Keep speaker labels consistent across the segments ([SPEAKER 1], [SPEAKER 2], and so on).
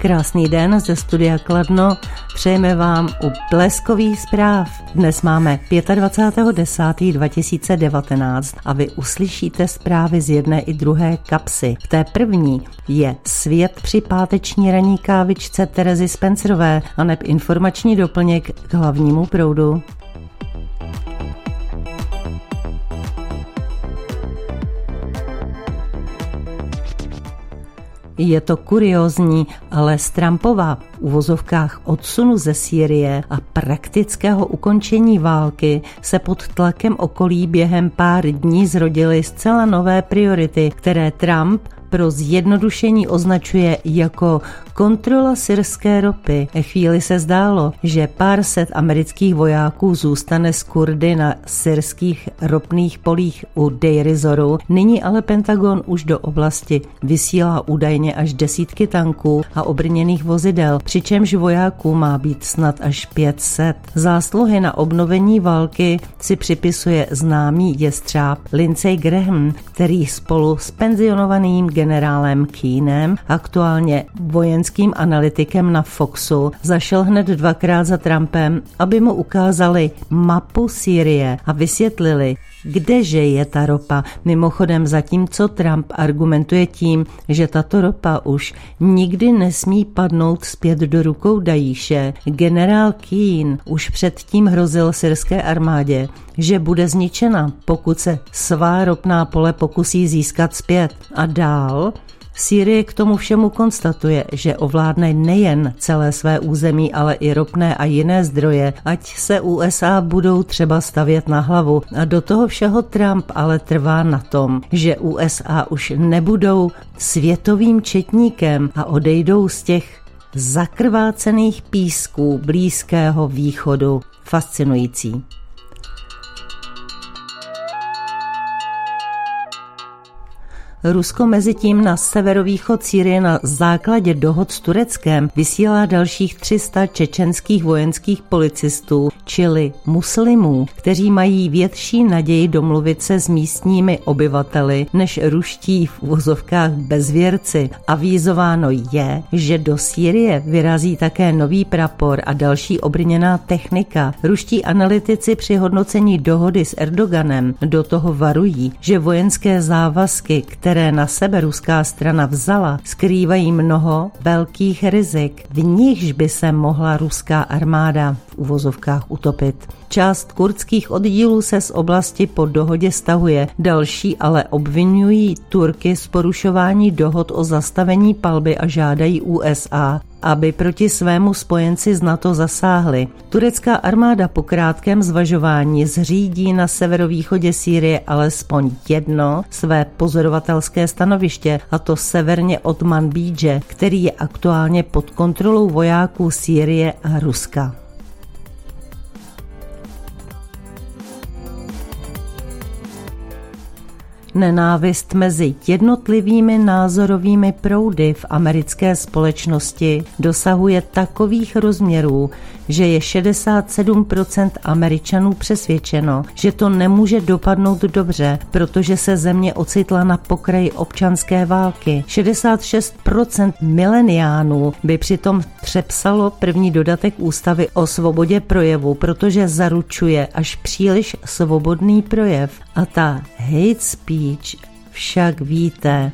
[SPEAKER 1] Krásný den ze studia Kladno. Přejeme vám u bleskových zpráv. Dnes máme 25.10.2019 a vy uslyšíte zprávy z jedné i druhé kapsy. V té první je svět při páteční ranní kávičce Terezy Spencerové a neb informační doplněk k hlavnímu proudu. Je to kuriózní, ale z Trumpova v uvozovkách odsunu ze Sýrie a praktického ukončení války se pod tlakem okolí během pár dní zrodily zcela nové priority, které Trump pro zjednodušení označuje jako kontrola syrské ropy. Chvíli se zdálo, že pár set amerických vojáků zůstane s Kurdy na syrských ropných polích u Deir Zoru. Nyní ale Pentagon už do oblasti vysílá údajně až desítky tanků a obrněných vozidel, přičemž vojáků má být snad až 500. Zásluhy na obnovení války si připisuje známý jestřáb Lindsey Graham, který spolu s penzionovaným generálem Keenem, aktuálně vojenským analytikem na Foxu, zašel hned dvakrát za Trumpem, aby mu ukázali mapu Sýrie a vysvětlili, kdeže je ta ropa. Mimochodem, zatímco Trump argumentuje tím, že tato ropa už nikdy nesmí padnout zpět do rukou Dajíše, generál Keen už předtím hrozil syrské armádě, že bude zničena, pokud se svá ropná pole pokusí získat zpět. A dál Sýrie k tomu všemu konstatuje, že ovládne nejen celé své území, ale i ropné a jiné zdroje, ať se USA budou třeba stavět na hlavu. A do toho všeho Trump ale trvá na tom, že USA už nebudou světovým četníkem a odejdou z těch zakrvácených písků Blízkého východu. Fascinující. Rusko mezitím na severovýchod Sýrie na základě dohod s Tureckem vysílá dalších 300 čečenských vojenských policistů, čili muslimů, kteří mají větší naději domluvit se s místními obyvateli než ruští v uvozovkách bezvěrci. Avízováno je, že do Sýrie vyrazí také nový prapor a další obrněná technika. Ruští analytici při hodnocení dohody s Erdoganem do toho varují, že vojenské závazky, které na sebe ruská strana vzala, skrývají mnoho velkých rizik, v nichž by se mohla ruská armáda v uvozovkách utopit. Část kurdských oddílů se z oblasti po dohodě stahuje, další ale obvinují Turky z porušování dohod o zastavení palby a žádají USA, aby proti svému spojenci z NATO zasáhli. Turecká armáda po krátkém zvažování zřídí na severovýchodě Sýrie alespoň jedno své pozorovatelské stanoviště, a to severně od Manbídže, který je aktuálně pod kontrolou vojáků Sýrie a Ruska. Nenávist mezi jednotlivými názorovými proudy v americké společnosti dosahuje takových rozměrů, že je 67% Američanů přesvědčeno, že to nemůže dopadnout dobře, protože se země ocitla na pokraji občanské války. 66% mileniánů by přitom přepsalo první dodatek ústavy o svobodě projevu, protože zaručuje až příliš svobodný projev. A ta hate speech však víte.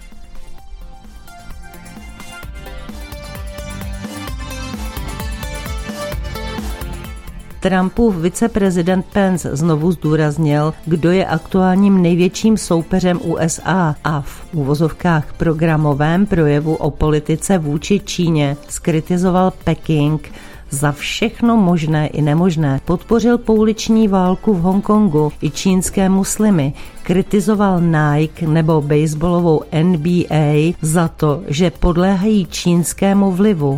[SPEAKER 1] Trumpův viceprezident Pence znovu zdůraznil, kdo je aktuálním největším soupeřem USA a v uvozovkách programovém projevu o politice vůči Číně zkritizoval Peking za všechno možné i nemožné. Podpořil pouliční válku v Hongkongu i čínské muslimy. Kritizoval Nike nebo baseballovou NBA za to, že podléhají čínskému vlivu.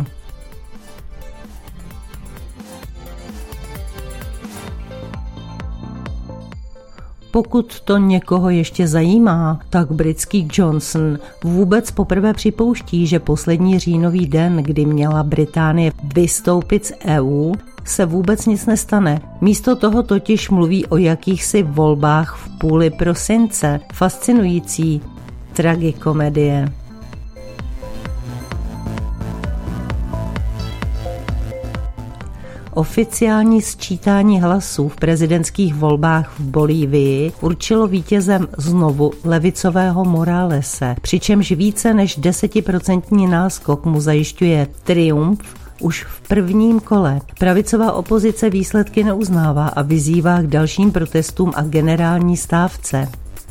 [SPEAKER 1] Pokud to někoho ještě zajímá, tak britský Johnson vůbec poprvé připouští, že poslední říjnový den, kdy měla Británie vystoupit z EU, se vůbec nic nestane. Místo toho totiž mluví o jakýchsi volbách v půli prosince. Fascinující tragikomedie. Oficiální sčítání hlasů v prezidentských volbách v Bolívii určilo vítězem znovu levicového Moralese, přičemž více než 10% náskok mu zajišťuje triumf už v prvním kole. Pravicová opozice výsledky neuznává a vyzývá k dalším protestům a generální stávce.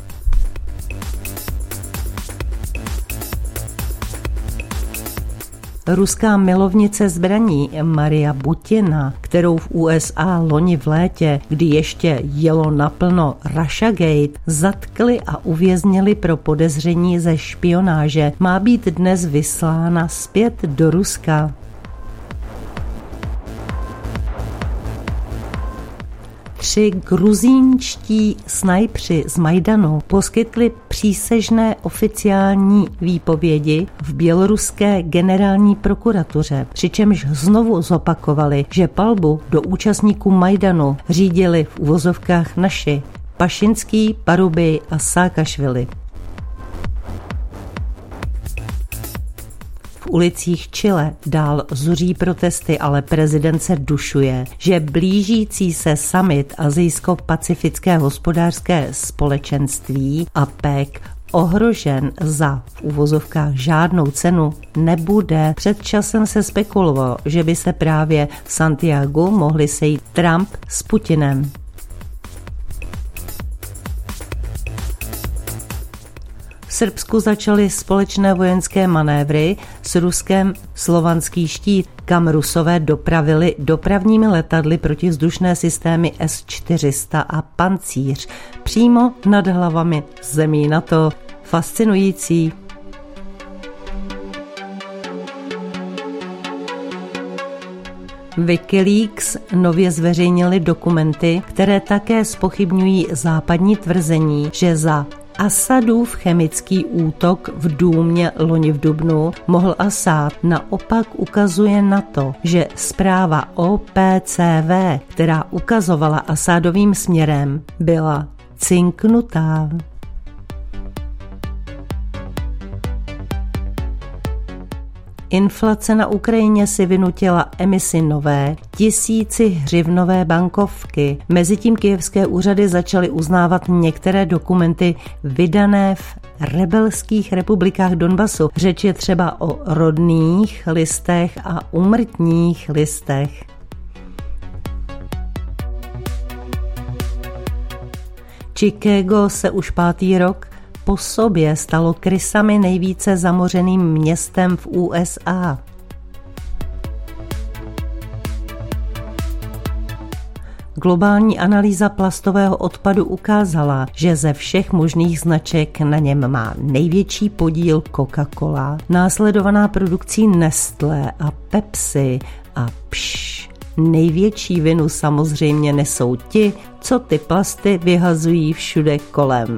[SPEAKER 1] Ruská milovnice zbraní Maria Butina, kterou v USA loni v létě, kdy ještě jelo naplno Russiagate, zatkli a uvěznili pro podezření ze špionáže, má být dnes vyslána zpět do Ruska. Tři gruzínští snajpři z Majdanu poskytli přísežné oficiální výpovědi v běloruské generální prokuratuře, přičemž znovu zopakovali, že palbu do účastníků Majdanu řídili v uvozovkách naši Pašinský, Paruby a Saakašvili. V ulicích Chile dál zuří protesty, ale prezident se dušuje, že blížící se summit Asijsko-pacifické hospodářské společenství APEC ohrožen za v uvozovkách žádnou cenu nebude. Před časem se spekulovalo, že by se právě v Santiagu mohli sejít Trump s Putinem. V Srbsku začaly společné vojenské manévry s Ruskem Slovanský štít, kam Rusové dopravili dopravními letadly protivzdušné systémy S-400 a Pancíř přímo nad hlavami zemí NATO. Fascinující. Wikileaks nově zveřejnili dokumenty, které také zpochybňují západní tvrzení, že za Asadův chemický útok v Dúmě loni v dubnu mohl Asad, naopak ukazuje na to, že zpráva OPCW, která ukazovala Asadovým směrem, byla cinknutá. Inflace na Ukrajině si vynutila emisi nové 1000hřivnové bankovky. Mezitím kyjevské úřady začaly uznávat některé dokumenty vydané v rebelských republikách Donbasu. Řeč je třeba o rodných listech a úmrtních listech. Chicago se už 5. rok po sobě stalo krysami nejvíce zamořeným městem v USA. Globální analýza plastového odpadu ukázala, že ze všech možných značek na něm má největší podíl Coca-Cola, následovaná produkcí Nestlé a Pepsi a největší vinu samozřejmě nesou ti, co ty plasty vyhazují všude kolem.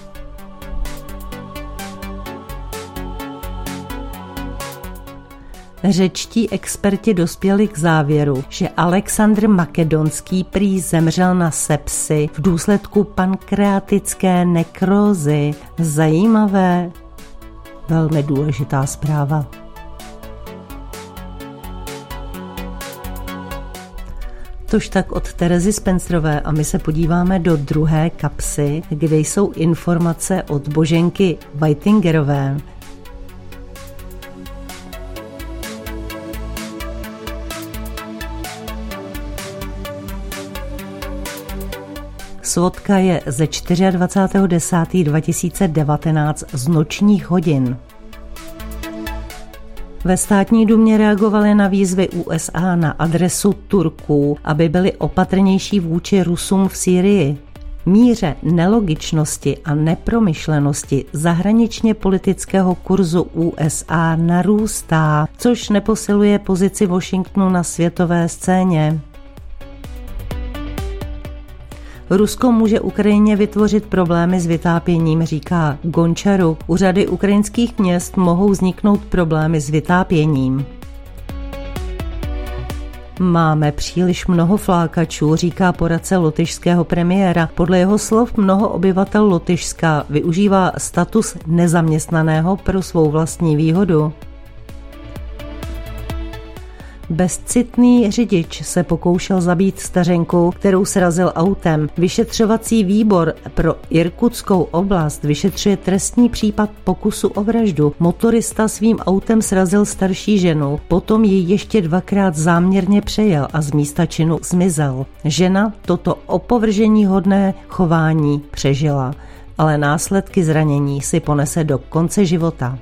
[SPEAKER 1] Řečtí experti dospěli k závěru, že Alexandr Makedonský prý zemřel na sepsi v důsledku pankreatické nekrózy. Zajímavé, velmi důležitá zpráva. Tož tak od Terezy Spencerové a my se podíváme do druhé kapsy, kde jsou informace od Boženky Whitingerové. Svodka je ze 24.10.2019 z nočních hodin. Ve státní dumě reagovali na výzvy USA na adresu Turků, aby byli opatrnější vůči Rusům v Sýrii. Míře nelogičnosti a nepromyšlenosti zahraničně politického kurzu USA narůstá, což neposiluje pozici Washingtonu na světové scéně. Rusko může Ukrajině vytvořit problémy s vytápěním, říká Gončaruk. U řady ukrajinských měst mohou vzniknout problémy s vytápěním. Máme příliš mnoho flákačů, říká poradce lotyšského premiéra. Podle jeho slov mnoho obyvatel Lotyšska využívá status nezaměstnaného pro svou vlastní výhodu. Bezcitný řidič se pokoušel zabít stařenku, kterou srazil autem. Vyšetřovací výbor pro Irkutskou oblast vyšetřuje trestní případ pokusu o vraždu. Motorista svým autem srazil starší ženu, potom ji ještě 2krát záměrně přejel a z místa činu zmizel. Žena toto opovrženíhodné chování přežila, ale následky zranění si ponese do konce života.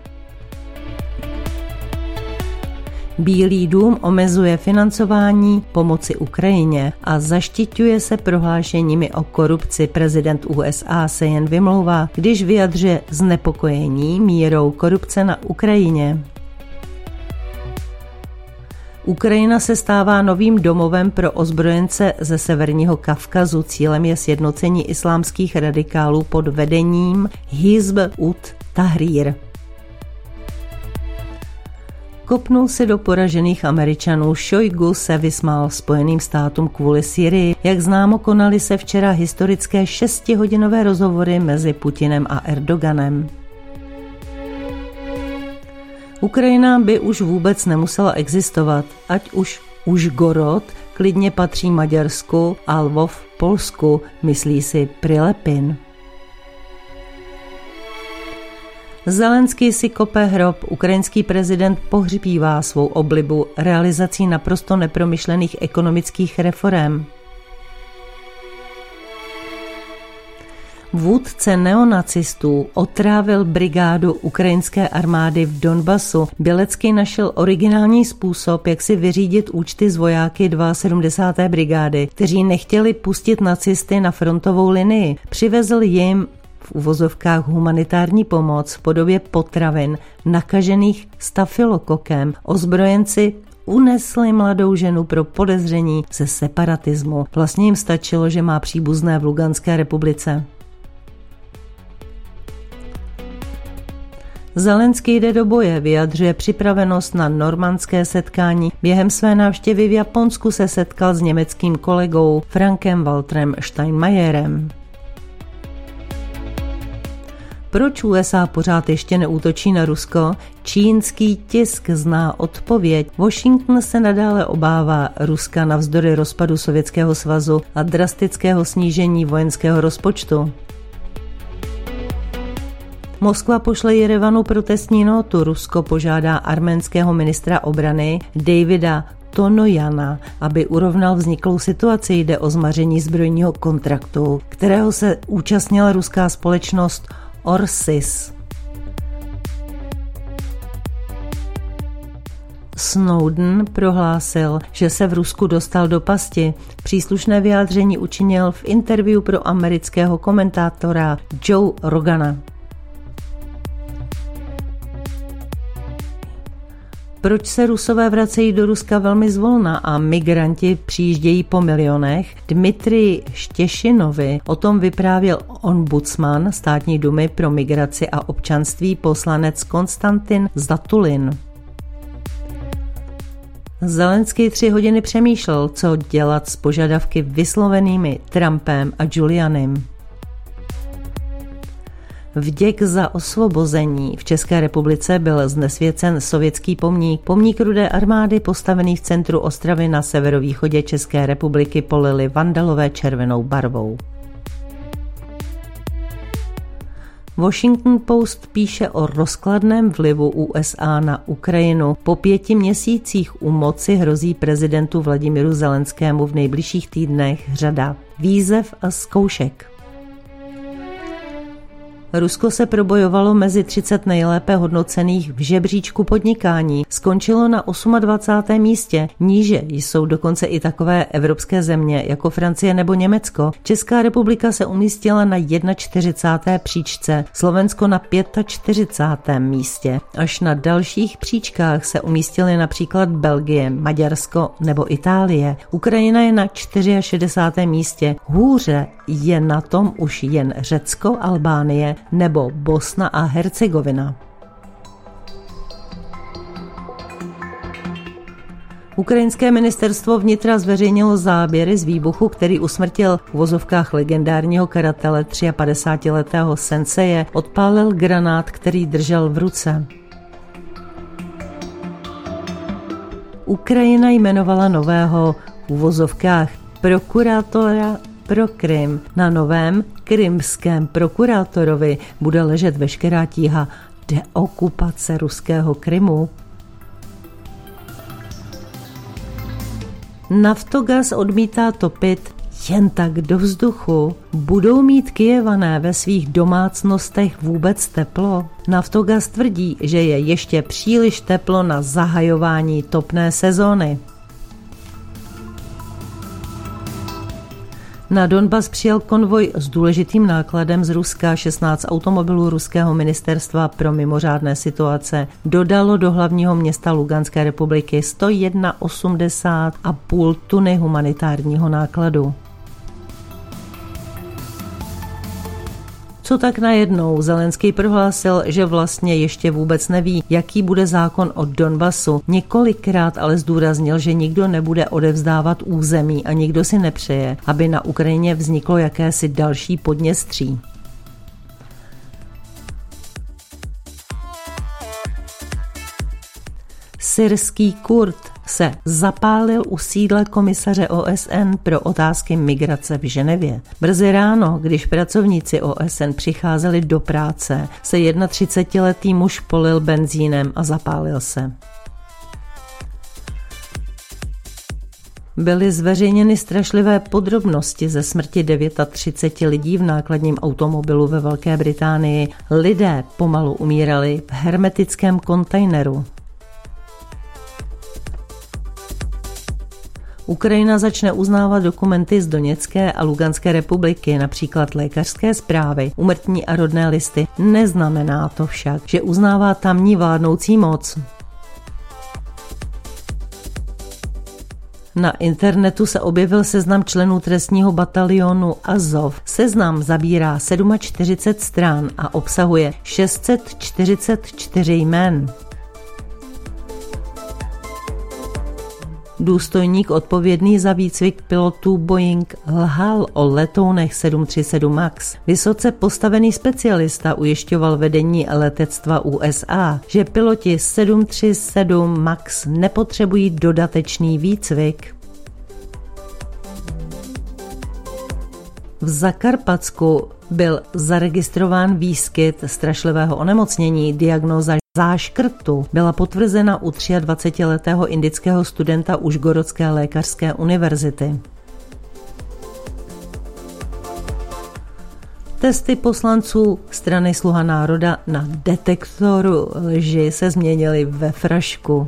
[SPEAKER 1] Bílý dům omezuje financování pomoci Ukrajině a zaštiťuje se prohlášeními o korupci. Prezident USA se jen vymlouvá, když vyjadřuje znepokojení mírou korupce na Ukrajině. Ukrajina se stává novým domovem pro ozbrojence ze Severního Kavkazu. Cílem je sjednocení islámských radikálů pod vedením Hizb ut-Tahrir. Kopnul si do poražených Američanů. Šojgu se vysmál Spojeným státům kvůli Syrii. Jak známo, konaly se včera historické 6hodinové rozhovory mezi Putinem a Erdoganem. Ukrajina by už vůbec nemusela existovat, ať už Užgorod klidně patří Maďarsku a Lvov Polsku, myslí si Prilepin. Zelenský si kope hrob, ukrajinský prezident pohřbívá svou oblibu realizací naprosto nepromyšlených ekonomických reforem. Vůdce neonacistů otrávil brigádu ukrajinské armády v Donbasu. Bělecký našel originální způsob, jak si vyřídit účty s vojáky 72. brigády, kteří nechtěli pustit nacisty na frontovou linii. Přivezl jim v uvozovkách humanitární pomoc v podobě potravin nakažených stafylokokem. Ozbrojenci unesli mladou ženu pro podezření ze separatismu. Vlastně jim stačilo, že má příbuzné v Luganské republice. Zelenský jde do boje, vyjadřuje připravenost na normandské setkání. Během své návštěvy v Japonsku se setkal s německým kolegou Frankem Walterem Steinmeierem. Proč USA pořád ještě neútočí na Rusko? Čínský tisk zná odpověď. Washington se nadále obává Ruska navzdory rozpadu Sovětského svazu a drastického snížení vojenského rozpočtu. Moskva pošle Jerevanu protestní nótu. Rusko požádá arménského ministra obrany Davida Tonojana, aby urovnal vzniklou situaci. Jde o zmaření zbrojního kontraktu, kterého se účastnila ruská společnost Orsis. Snowden prohlásil, že se v Rusku dostal do pasti. Příslušné vyjádření učinil v interview pro amerického komentátora Joe Rogana. Proč se Rusové vracejí do Ruska velmi zvolna a migranti přijíždějí po milionech? Dmitrij Štěšinovi o tom vyprávěl ombudsman Státní dumy pro migraci a občanství poslanec Konstantin Zatulin. Zelenský 3 hodiny přemýšlel, co dělat s požadavky vyslovenými Trumpem a Giulianim. Vděk za osvobození v České republice byl znesvěcen sovětský pomník. Pomník Rudé armády postavený v centru Ostravy na severovýchodě České republiky polili vandalové červenou barvou. Washington Post píše o rozkladném vlivu USA na Ukrajinu. Po 5 měsících u moci hrozí prezidentu Vladimíru Zelenskému v nejbližších týdnech řada výzev a zkoušek. Rusko se probojovalo mezi 30 nejlépe hodnocených v žebříčku podnikání. Skončilo na 28. místě. Níže jsou dokonce i takové evropské země jako Francie nebo Německo. Česká republika se umístila na 41. příčce, Slovensko na 45. místě. Až na dalších příčkách se umístily například Belgie, Maďarsko nebo Itálie. Ukrajina je na 64. místě. Hůře je na tom už jen Řecko, Albánie nebo Bosna a Hercegovina. Ukrajinské ministerstvo vnitra zveřejnilo záběry z výbuchu, který usmrtil v vozovkách legendárního karatele 53letého senseje, odpálil granát, který držel v ruce. Ukrajina jmenovala nového v uvozovkách prokurátora pro Krym. Na novém krymském prokurátorovi bude ležet veškerá tíha deokupace ruského Krymu. Naftogaz odmítá topit jen tak do vzduchu. Budou mít Kyjevané ve svých domácnostech vůbec teplo? Naftogaz tvrdí, že je ještě příliš teplo na zahajování topné sezóny. Na Donbas přijel konvoj s důležitým nákladem z Ruska. 16 automobilů ruského ministerstva pro mimořádné situace dodalo do hlavního města Luganské republiky 181,5 tuny humanitárního nákladu. Co tak najednou? Zelenský prohlásil, že vlastně ještě vůbec neví, jaký bude zákon o Donbasu. Několikrát ale zdůraznil, že nikdo nebude odevzdávat území a nikdo si nepřeje, aby na Ukrajině vzniklo jakési další Podněstří. Syrský Kurd se zapálil u sídla komisaře OSN pro otázky migrace v Ženevě. Brzy ráno, když pracovníci OSN přicházeli do práce, se 31letý muž polil benzínem a zapálil se. Byly zveřejněny strašlivé podrobnosti ze smrti 39 lidí v nákladním automobilu ve Velké Británii. Lidé pomalu umírali v hermetickém kontejneru. Ukrajina začne uznávat dokumenty z Doněcké a Luganské republiky, například lékařské zprávy, úmrtní a rodné listy. Neznamená to však, že uznává tamní vládnoucí moc. Na internetu se objevil seznam členů trestního batalionu Azov. Seznam zabírá 47 stran a obsahuje 644 jmen. Důstojník odpovědný za výcvik pilotů Boeing lhal o letounech 737 MAX. Vysoce postavený specialista ujišťoval vedení letectva USA, že piloti 737 MAX nepotřebují dodatečný výcvik. V Zakarpatsku byl zaregistrován výskyt strašlivého onemocnění. Diagnóza záškrtu byla potvrzena u 23letého indického studenta Užgorodské lékařské univerzity. Testy poslanců strany Sluha národa na detektoru lži se změnily ve frašku.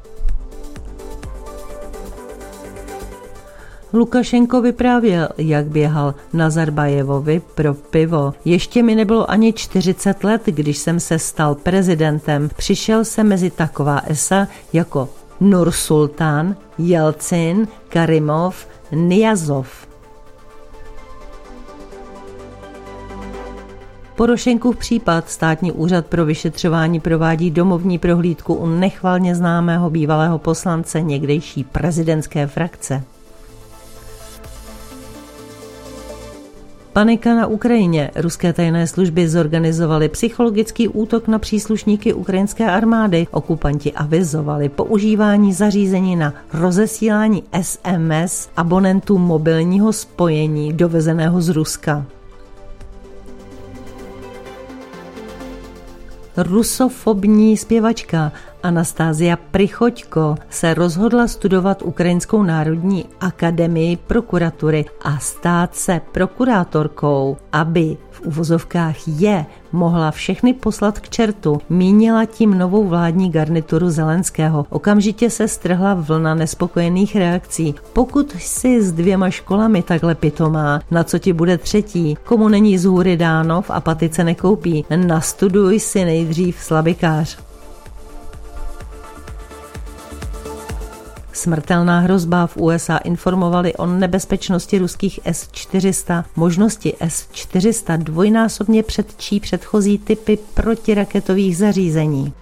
[SPEAKER 1] Lukašenko vyprávěl, jak běhal Nazarbajevovi pro pivo. Ještě mi nebylo ani 40 let, když jsem se stal prezidentem. Přišel jsem mezi taková esa jako Nursultán, Jelcin, Karimov, Niyazov. Porošenkův případ. Státní úřad pro vyšetřování provádí domovní prohlídku u nechvalně známého bývalého poslance někdejší prezidentské frakce. Panika na Ukrajině. Ruské tajné služby zorganizovaly psychologický útok na příslušníky ukrajinské armády. Okupanti avizovali používání zařízení na rozesílání SMS abonentů mobilního spojení dovezeného z Ruska. Rusofobní zpěvačka Anastázia Prichoďko se rozhodla studovat Ukrajinskou národní akademii prokuratury a stát se prokurátorkou, aby v uvozovkách mohla všechny poslat k čertu. Mínila tím novou vládní garnituru Zelenského. Okamžitě se strhla vlna nespokojených reakcí. Pokud jsi s 2 školami takhle pitomá, na co ti bude třetí? Komu není z hůry dáno, v apatice nekoupí. Nastuduj si nejdřív slabikář. Smrtelná hrozba. V USA informovali o nebezpečnosti ruských S-400. Možnosti S-400 dvojnásobně předčí předchozí typy protiraketových zařízení.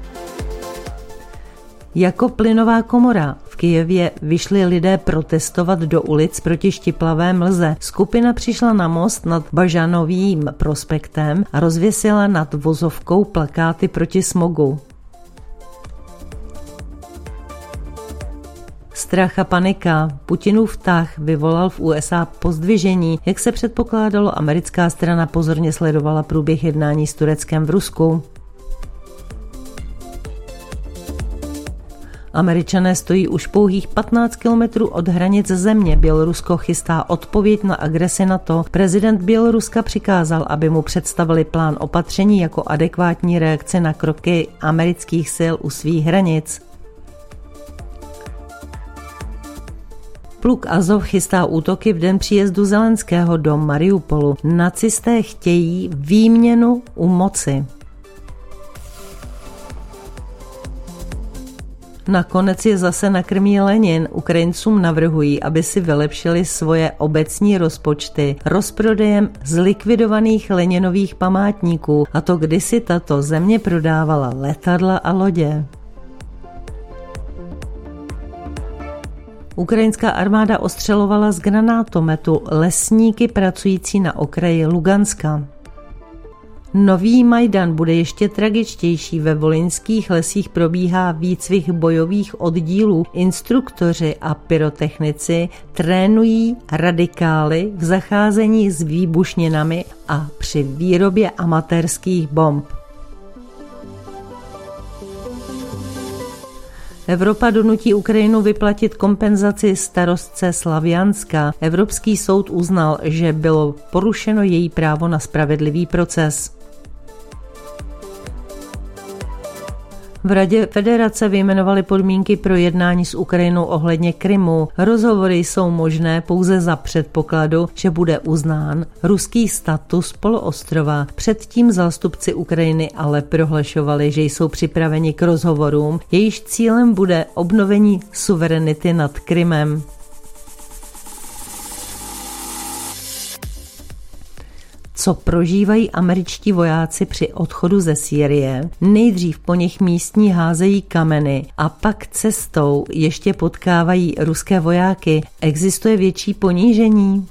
[SPEAKER 1] Jako plynová komora. V Kyjevě vyšli lidé protestovat do ulic proti štiplavé mlze. Skupina přišla na most nad Bažanovým prospektem a rozvěsila nad vozovkou plakáty proti smogu. Strach a panika. Putinův tah vyvolal v USA pozdvižení. Jak se předpokládalo, americká strana pozorně sledovala průběh jednání s Tureckem v Rusku. Američané stojí už pouhých 15 kilometrů od hranic země. Bělorusko chystá odpověď na agresi NATO. Prezident Běloruska přikázal, aby mu představili plán opatření jako adekvátní reakce na kroky amerických sil u svých hranic. Pluk Azov chystá útoky v den příjezdu Zelenského do Mariupolu. Nacisté chtějí výměnu u moci. Nakonec je zase nakrmí Lenin. Ukrajincům navrhují, aby si vylepšili svoje obecní rozpočty rozprodejem zlikvidovaných Leninových památníků, a to kdysi tato země prodávala letadla a lodě. Ukrajinská armáda ostřelovala z granátometu lesníky pracující na okraji Luganska. Nový Majdan bude ještě tragičtější. Ve volyňských lesích probíhá výcvik bojových oddílů. Instruktoři a pyrotechnici trénují radikály v zacházení s výbušninami a při výrobě amatérských bomb. Evropa donutí Ukrajinu vyplatit kompenzaci starostce Slavianska. Evropský soud uznal, že bylo porušeno její právo na spravedlivý proces. V Radě federace vyjmenovali podmínky pro jednání s Ukrajinou ohledně Krymu. Rozhovory jsou možné pouze za předpokladu, že bude uznán ruský status poloostrova. Předtím zástupci Ukrajiny ale prohlašovali, že jsou připraveni k rozhovorům, jejichž cílem bude obnovení suverenity nad Krymem. Co prožívají američtí vojáci při odchodu ze Sýrie? Nejdřív po nich místní házejí kameny a pak cestou ještě potkávají ruské vojáky. Existuje větší ponížení?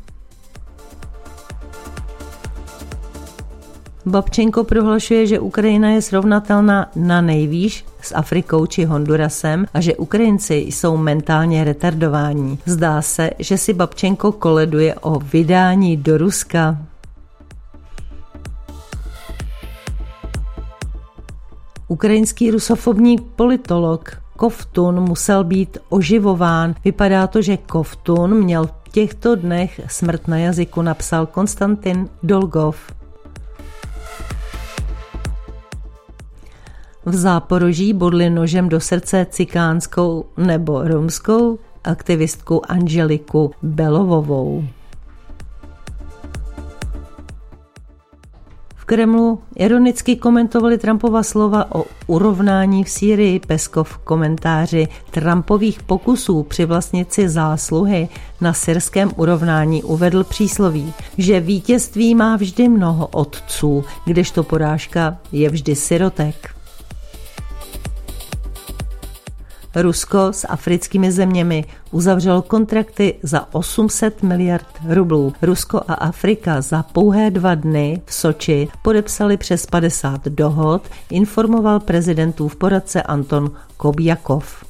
[SPEAKER 1] Babčenko prohlašuje, že Ukrajina je srovnatelná na nejvýš s Afrikou či Hondurasem a že Ukrajinci jsou mentálně retardováni. Zdá se, že si Babčenko koleduje o vydání do Ruska. Ukrajinský rusofobní politolog Kovtun musel být oživován. Vypadá to, že Kovtun měl v těchto dnech smrt na jazyku, napsal Konstantin Dolgov. V Záporoží bodli nožem do srdce cikánskou nebo romskou aktivistku Angeliku Belovovou. V Kremlu ironicky komentovali Trumpova slova o urovnání v Sýrii. Peskov v komentáři Trumpových pokusů přivlastnit si zásluhy na syrském urovnání uvedl přísloví, že vítězství má vždy mnoho otců, kdežto porážka je vždy sirotek. Rusko s africkými zeměmi uzavřelo kontrakty za 800 miliard rublů. Rusko a Afrika za pouhé 2 dny v Soči podepsali přes 50 dohod, informoval prezidentův poradce Anton Kobjakov.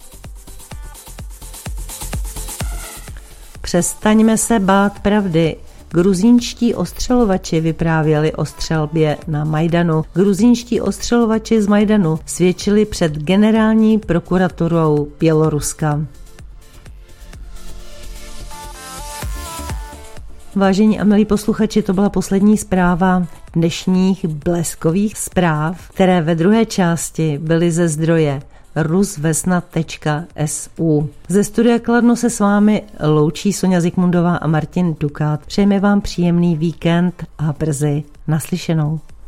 [SPEAKER 1] Přestaňme se bát pravdy. Gruzínští ostřelovači vyprávěli o střelbě na Majdanu. Gruzínští ostřelovači z Majdanu svědčili před generální prokuraturou Běloruska. Vážení a milí posluchači, to byla poslední zpráva dnešních bleskových zpráv, které ve druhé části byly ze zdroje rusvesna.su. Ze studia Kladno se s vámi loučí Sonja Zikmundová a Martin Dukát. Přejeme vám příjemný víkend a brzy naslyšenou.